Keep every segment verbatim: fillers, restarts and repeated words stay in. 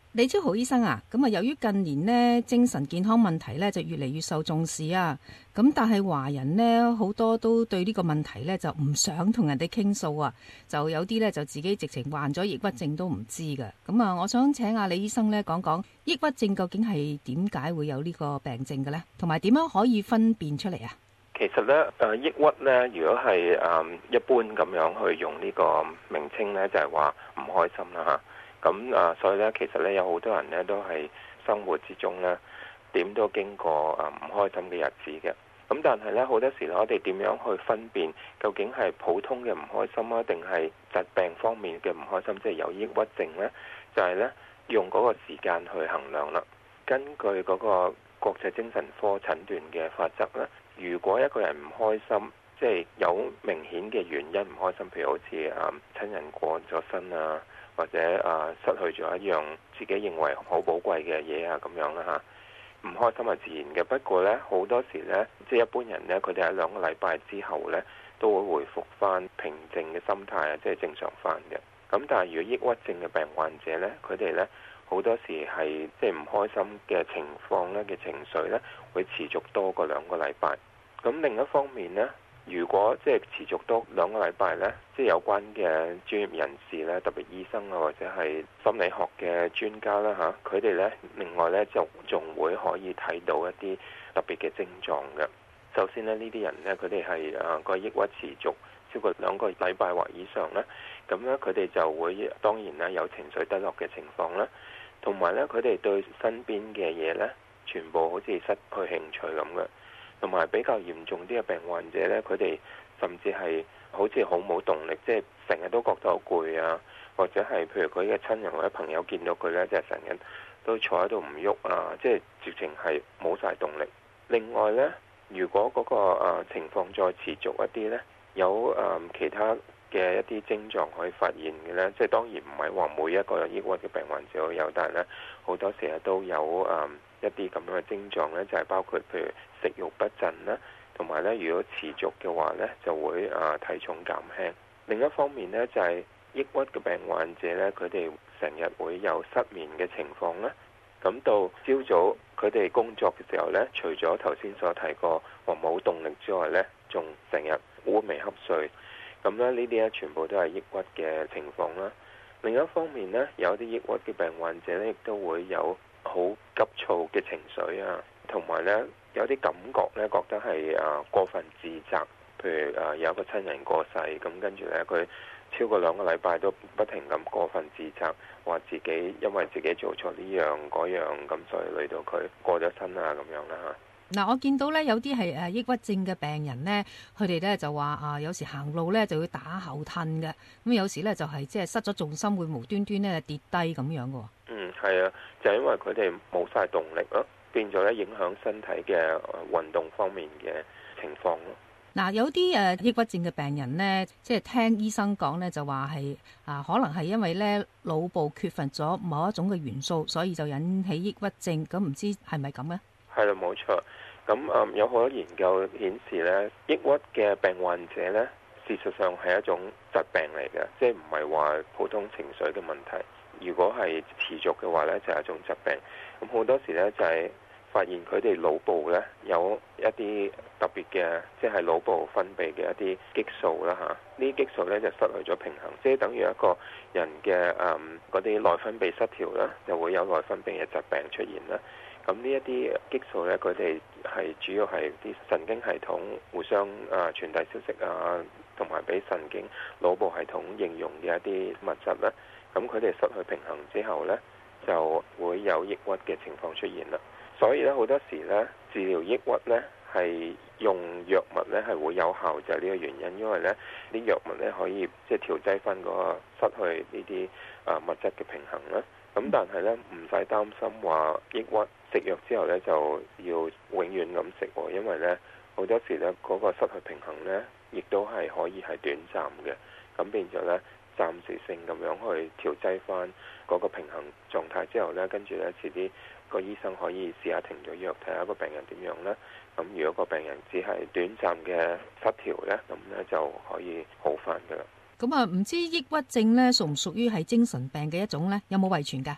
李超豪醫生啊，咁啊，由於近年呢精神健康問題呢就越嚟越受重視啊，咁但係華人呢好多都對呢個問題呢就唔想同人哋傾訴啊，就有啲呢就自己直情患咗抑鬱症都唔知㗎。咁啊，我想請阿李醫生呢講講抑鬱症究竟係點解會有呢個病症嘅呢？同埋點樣可以分辨出嚟啊？ 其實咧，誒抑鬱咧，如果係誒一般咁樣去用呢個名稱咧，就係話唔開心啦嚇。咁啊，所以咧，其實咧有好多人咧都係生活之中咧點都經過誒唔開心嘅日子嘅。咁但係咧好多時我哋點樣去分辨究竟係普通嘅唔開心啊，定係疾病方面嘅唔開心，即係有抑鬱症咧？就係咧用嗰個時間去衡量啦。根據嗰個國際精神科診斷嘅法則咧，如果一個人唔開心，即係有明顯嘅原因唔開心，譬如好似啊親人過咗身啊，或者啊失去咗一樣自己認為好寶貴嘅嘢啊，咁樣啦嚇，唔開心係自然嘅。不過呢，好多時呢，即係一般人呢，佢哋喺兩個禮拜之後呢，都會回復翻平靜嘅心態啊，即係正常翻嘅。咁但係如果抑鬱症嘅病患者呢，佢哋呢，好多時係即係唔開心嘅情況呢嘅情緒呢，會持續多過兩個禮拜。咁另一方面呢，如果即係持續多兩個禮拜呢，即係有關嘅專業人士呢，特別醫生啊，或者係心理學嘅專家啦嚇，佢哋呢另外呢，就仲會可以睇到一啲特別嘅症狀嘅。首先呢，呢啲人呢，佢哋係誒個抑鬱持續超過兩個禮拜或以上呢，咁呢，佢哋就會當然啦有情緒低落嘅情況啦，同埋呢，佢哋對身邊嘅嘢呢，全部好似失去興趣咁嘅。同埋比較嚴重啲嘅病患者呢，佢哋甚至係好似好冇動力，即係成日都覺得好攰啊，或者係譬如佢嘅親人或者朋友見到佢呢，即係成日都坐喺度唔喐啊，即係直情係冇晒動力。另外呢，如果嗰個誒情況再持續一啲呢，有誒其他嘅一啲症狀可以發現嘅呢，即係當然唔係話每一個有抑鬱嘅病患者都有，但係呢好多時都有誒一啲咁樣嘅症狀呢，就係包括譬如食慾不振啦，同埋呢如果持續嘅話呢，就會誒體重減輕。另一方面呢，就係抑鬱嘅病患者呢，佢哋成日會有失眠嘅情況啦。咁到朝早佢哋工作嘅時候呢，除咗頭先所提過話冇動力之外呢，仲成日烏眉瞌睡。咁咧呢啲咧全部都係抑鬱嘅情況啦。另一方面呢，有啲抑鬱嘅病患者呢，亦都會有好急躁嘅情緒啊，同埋呢有啲感覺呢，覺得係啊過分自責。譬如啊有個親人過世，咁跟住呢，佢超過兩個禮拜都不停咁過分自責，話自己因為自己做錯呢樣嗰樣，咁所以累到佢過咗身啊咁樣啦嚇。 嗱，我見到咧有啲係誒抑鬱症嘅病人咧，佢哋咧就話啊，有時行路咧就會打後褪嘅，咁有時咧就係即係失咗重心，會無端端咧跌低咁樣嘅。嗯， 係啊，就係因為佢哋冇晒動力咯，變咗咧影響身體嘅運動方面嘅情況咯。 嗱，有啲誒抑鬱症嘅病人咧，即係聽醫生講咧，就話係啊，可能係因為咧腦部缺乏咗某一種嘅元素，所以就引起抑鬱症。咁唔知係咪咁咧？ 係啦，冇錯。咁誒有好多研究顯示咧，抑鬱嘅病患者咧，事實上係一種疾病嚟嘅，即係唔係話普通情緒嘅問題。如果係持續嘅話咧，就係一種疾病。咁好多時咧就係發現佢哋腦部咧有一啲特別嘅，即係腦部分泌嘅一啲激素啦嚇。呢啲激素咧就失去咗平衡，即係等於一個人嘅誒嗰啲內分泌失調啦，就會有內分泌嘅疾病出現啦。咁呢一啲激素咧，佢哋係主要係啲神經系統互相啊傳遞消息啊，同埋俾神經腦部系統應用嘅一啲物質啦。咁佢哋失去平衡之後咧，就會有抑鬱嘅情況出現啦。所以咧好多時咧治療抑鬱咧係用藥物咧係會有效，就係呢個原因，因為咧啲藥物咧可以即係調劑翻嗰個失去呢啲啊物質嘅平衡啦。咁但係咧唔使擔心話抑鬱食藥之後咧就要永遠咁食喎，因為咧好多時咧嗰個失去平衡咧，亦都係可以係短暫嘅，咁變咗咧暫時性咁樣去調劑翻嗰個平衡狀態之後咧，跟住咧遲啲個醫生可以試下停咗藥，睇下個病人點樣咧。咁如果個病人只係短暫嘅失調咧，咁咧就可以好翻噶啦。 咁啊，唔知抑鬱症咧屬唔屬於係精神病嘅一種咧？有冇遺傳㗎？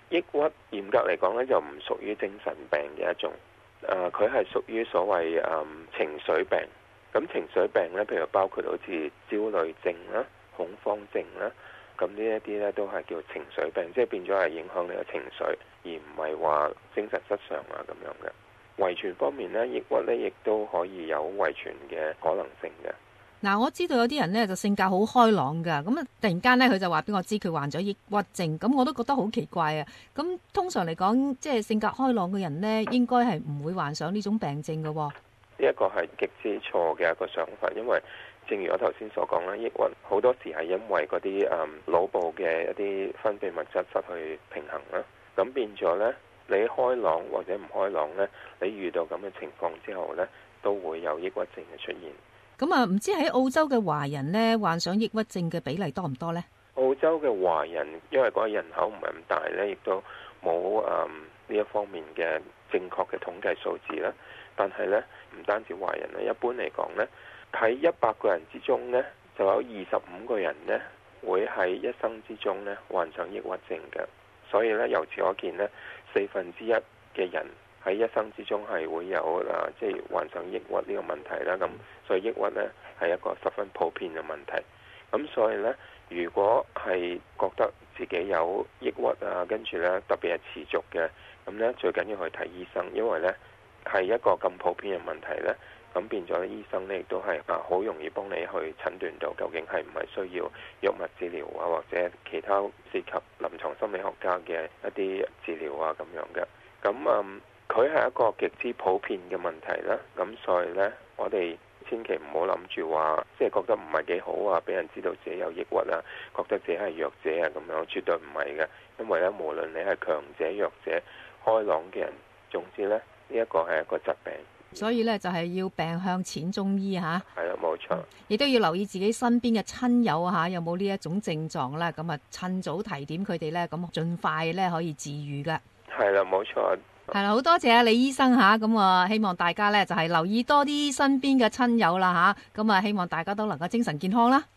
抑鬱嚴格嚟講咧就唔屬於精神病嘅一種，誒佢係屬於所謂誒、嗯、情緒病。咁情緒病咧，譬如包括好似焦慮症啦、恐慌症啦，咁呢一啲咧都係叫情緒病，即係變咗係影響你嘅情緒，而唔係話精神失常啊咁樣嘅。遺傳方面咧，抑鬱咧亦都可以有遺傳嘅可能性嘅。 嗱，我知道有啲人咧就性格好開朗噶，咁啊突然間咧佢就話俾我知佢患咗抑鬱症，咁我都覺得好奇怪啊！咁通常嚟講，即係性格開朗嘅人咧，應該係唔會患上呢種病症噶。 呢一個係極之錯嘅一個想法，因為正如我頭先所講啦，抑鬱好多時係因為嗰啲誒腦部嘅一啲分泌物質失去平衡啦，咁變咗呢，你開朗或者唔開朗呢，你遇到咁嘅情況之後呢，都會有抑鬱症嘅出現。 咁啊，唔知喺澳洲嘅華人呢，患上抑鬱症嘅比例多唔多呢？ 澳洲嘅華人因為嗰個人口唔係咁大呢，亦都冇誒呢一方面嘅正確嘅統計數字啦。但係呢，唔單止華人啦，一般嚟講呢，喺一百個人之中呢，就有二十五個人呢會喺一生之中呢患上抑鬱症嘅。所以呢，由此可見呢，四分之一嘅人喺一生之中係會有啊，即係患上抑鬱呢個問題啦。咁所以抑鬱呢係一個十分普遍嘅問題。咁所以呢，如果係覺得自己有抑鬱啊，跟住呢特別係持續嘅，咁呢最緊要去睇醫生，因為呢係一個咁普遍嘅問題呢，咁變咗醫生呢亦都係啊好容易幫你去診斷到究竟係唔係需要藥物治療啊，或者其他涉及臨床心理學家嘅一啲治療啊咁樣嘅。咁嗯，佢係一個極之普遍嘅問題啦。咁所以呢，我哋千祈唔好諗住話，即係覺得唔係幾好啊，俾人知道自己有抑鬱啊，覺得自己係弱者啊咁樣，絕對唔係嘅。因為呢，無論你係強者、弱者、開朗嘅人，總之呢，呢一個係一個疾病。 所以呢，就係要病向淺中醫吓。 係啦，冇錯。 亦都要留意自己身邊嘅親友吓，有冇呢一種症狀啦。咁啊，趁早提點佢哋呢，咁盡快呢可以治癒噶。 係啦，冇錯。 係啦，好多謝啊李醫生吓，咁啊希望大家咧就係留意多啲身邊嘅親友啦吓，咁啊希望大家都能夠精神健康啦。